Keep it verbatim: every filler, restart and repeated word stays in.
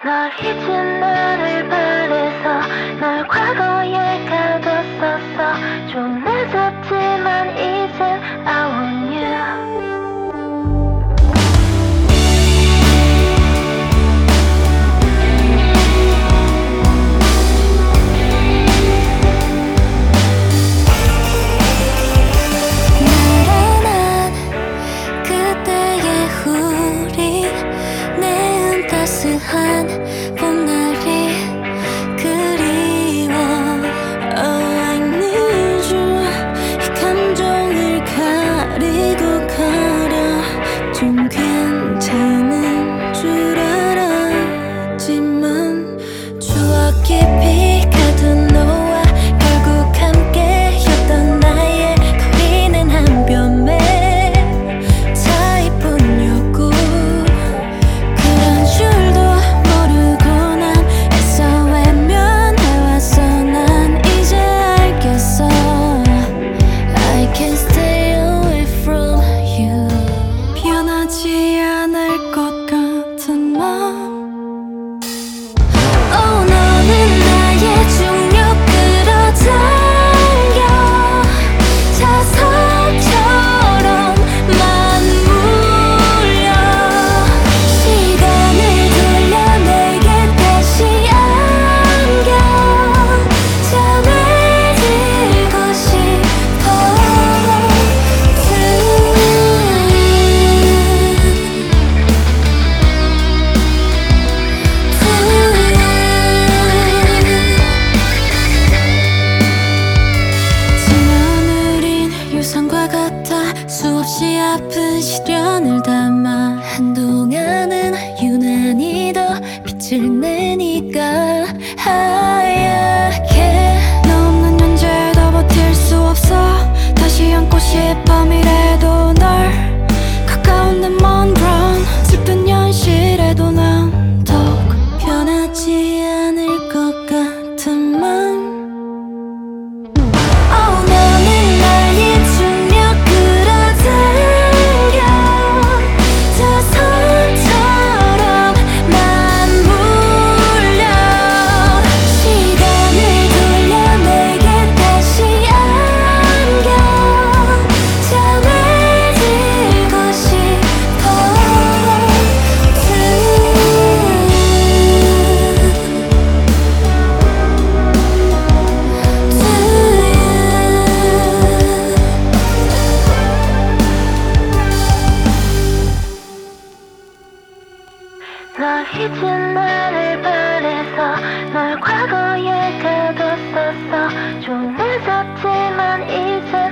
널 잊은 나를 바래서 널 과거에 가뒀었어. 좀 늦었지만 이젠 I want you. 따스한 봄날이 그리워. Oh, I need you. 이 감정을 가리고 가려 좀 괜찮은 줄 알았지만 추억 깊이 가둔 너와 결국 함께였던 나의 거리는 한 뼘의 차이뿐이었고 줄도 모르고 난 애써 외면해왔어. 난 이제 알겠어. I can't stay away from you. 변하지 않을 것 같은 맘. Oh, 너는 나의 중력 끌어당겨 자석처럼만 물려. 시간을 돌려 내게 다시 안겨 잠에 들고 싶어. 지난 우린 유성과 같아 수없이 아픈 시련을 담아 한동안은 유난히 더 빛을 내니까 하얗게. 너 없는 존재 더 버틸 수 없어. 다시 안고 싶어 미래도 널 가까운 데 먼 ground 슬픈 현실에도 난 더욱 변하지 않을 것 같은 맘. Oh, 너는 나의 중력 끌어당겨 자석처럼만 물려. 시간을 돌려 내게 다시 안겨 잠에 들고 싶어. 널 잊은 나를 바래서 널 과거에 가뒀었어. 좀 늦었지만 이제